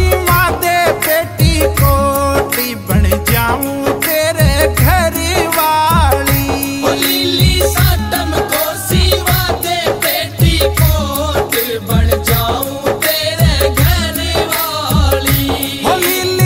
सीमा दे बेटी कोटी बन जाऊं तेरे घर वाली। ओ लीली साटम को सीमा दे बेटी कोट बन जाऊं तेरे घर वाली। ओ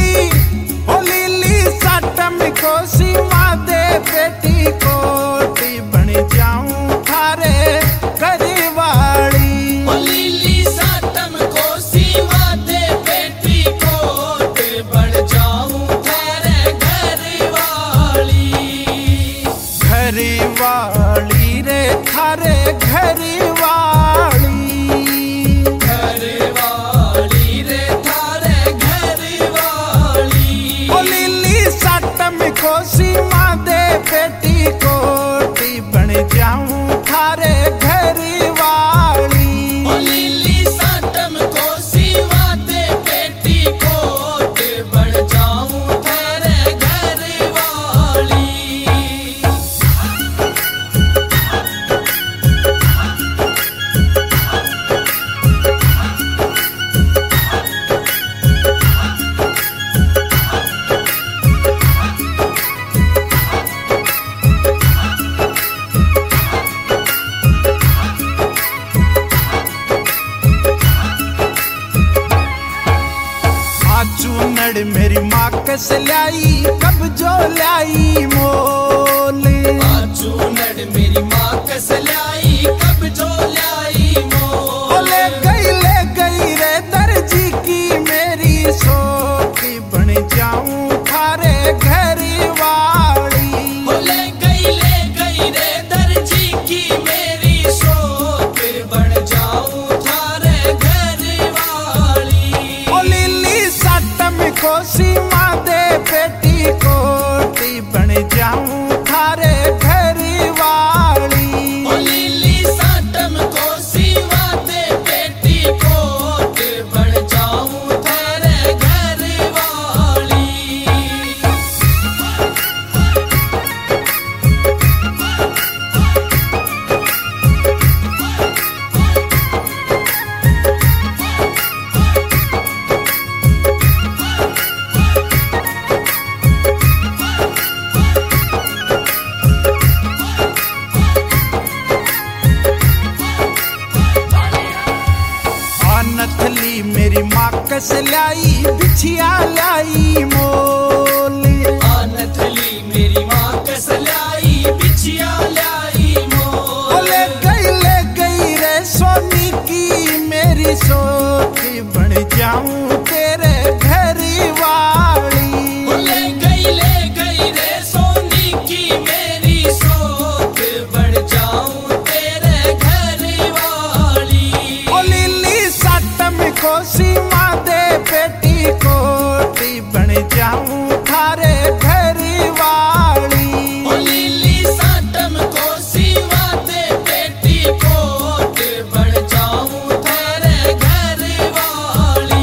लीली साटम को सीमा दे बेटी कोटी बन जाऊं थारे घर वाली। ओ लीली साटम को सीमा दे बेटी कोट बन जाऊं तेरे घर वाली। घर वाली रे थारे घर वाली। घर वाली रे थारे घर वाली। ओ लीली साटम को सीमा दे बेटी कोटी बन जाऊं थारे घर वाली। ओ लीली साटम को सीमा दे बेटी कोट बन जाऊं तेरे घर वाली। चूनड़ मेरी माँ कस लाई कब जो लाई मोल। चूनड़ मेरी माँ कस लाई कब जो लाई मोल। ले गई रे दर्जी की मेरी सोखी बन जाऊं थारे घर वाली। ले गई रे दर्जी की मेरी शोक बन जाऊं थारे घर वाली। ओ लीली साटम को सीमा दे बेटी कोटी बन जाऊं थारे घर वाली। ओ लीली साटम को सीमा दे बेटी कोट बन जाऊं तेरे घर वाली। नथली मेरी माँ कस लाई बिछिया लाई मोल। नथली मेरी माँ कस लाई बिछिया लाई मोल। ले गई रे सोनी की मेरी सोखी बन जाऊं तेरे घर वाली। ले गई रे सोनी की मेरी शोक बन जाऊं तेरे घर वाली। ओ लीली साटम को सीमा दे बेटी कोटी बन जाऊं थारे घर वाली। ओ लीली साटम को सीमा दे बेटी कोट बन जाऊं तेरे घर वाली।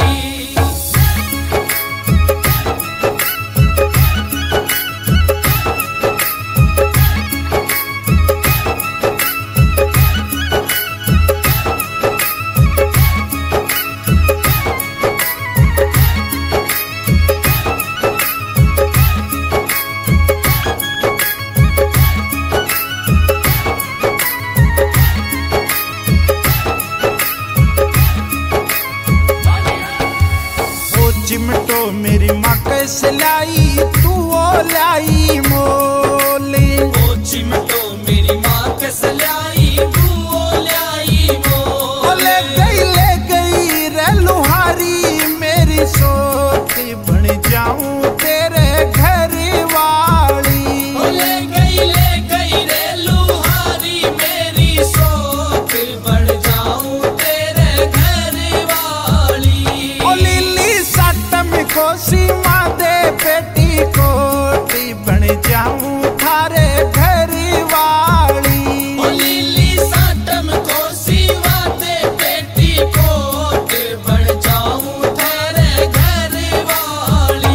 चिमटो मेरी माँ कैसे लाई तू ओ लाई मोली। ओ चिमटो मेरी माँ कस लाई तू ओ लाई मोल। ले गई रे लुहारी मेरी सोखी बन जाऊं तेरे घर वाली। ले गई रे लुहारी मेरी शोक बन जाऊं तेरे घर वाली। ओ लीली साटम को सीमा दे बेटी कोटी बन जाऊं थारे घर वाली। ओ लीली साटम को सीमा दे बेटी कोट बन जाऊं तेरे घर वाली।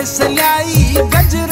कसल्याई गजरा